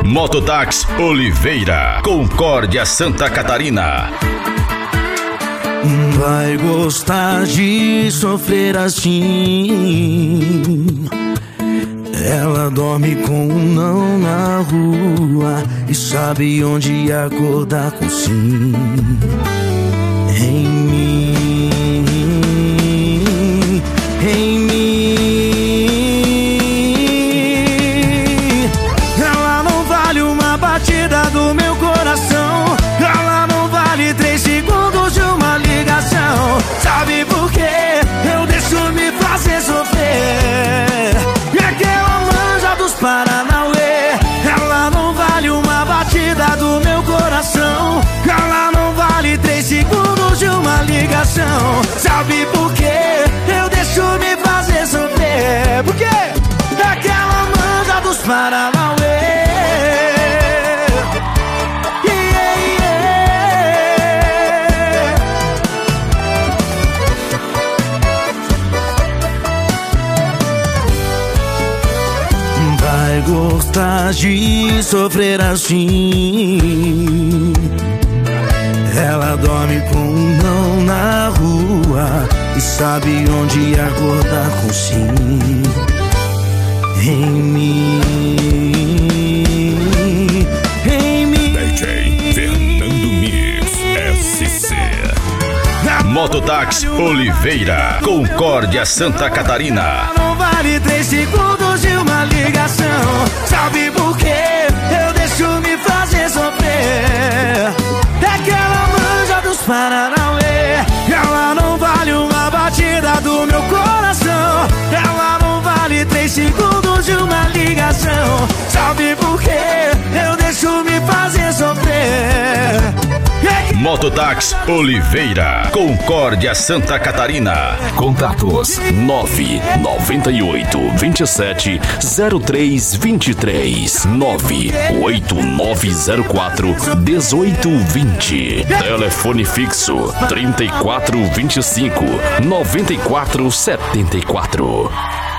Mototáxi Oliveira, Concórdia, Santa Catarina. Vai gostar de sofrer assim. Ela dorme com um não na rua e sabe onde acordar com sim. Em mim, em mim. Ela não vale uma batida do meu coração. Ela não vale 3 segundos de uma ligação. Sabe por quê? Eu deixo me fazer sofrer. É que ela manja dos Paranauê. Ela não vale uma batida do meu coração. Ela não vale 3 segundos de uma ligação. Sabe por quê? Eu deixo me fazer sofrer. Por quê? É que ela manja dos Paranauê. Vai gostar de sofrer assim. Ela dorme com um não na rua e sabe onde acordar com sim. Em mim, em mim. DJ Fernando Mix SC. Mototáxi Oliveira, Concórdia, Santa Catarina. Não vale 3 segundos de uma ligação. Sabe por quê? Eu deixo me fazer sofrer. É que ela manja dos Paranauê. Ela não vale uma batida do meu coração. Ela não vale 3 segundos de uma ligação. Sabe por quê? Eu deixo me fazer sofrer. Mototáxi Oliveira, Concórdia, Santa Catarina. Contatos 998 27 0323 98904 1820. Telefone fixo 3425 9474.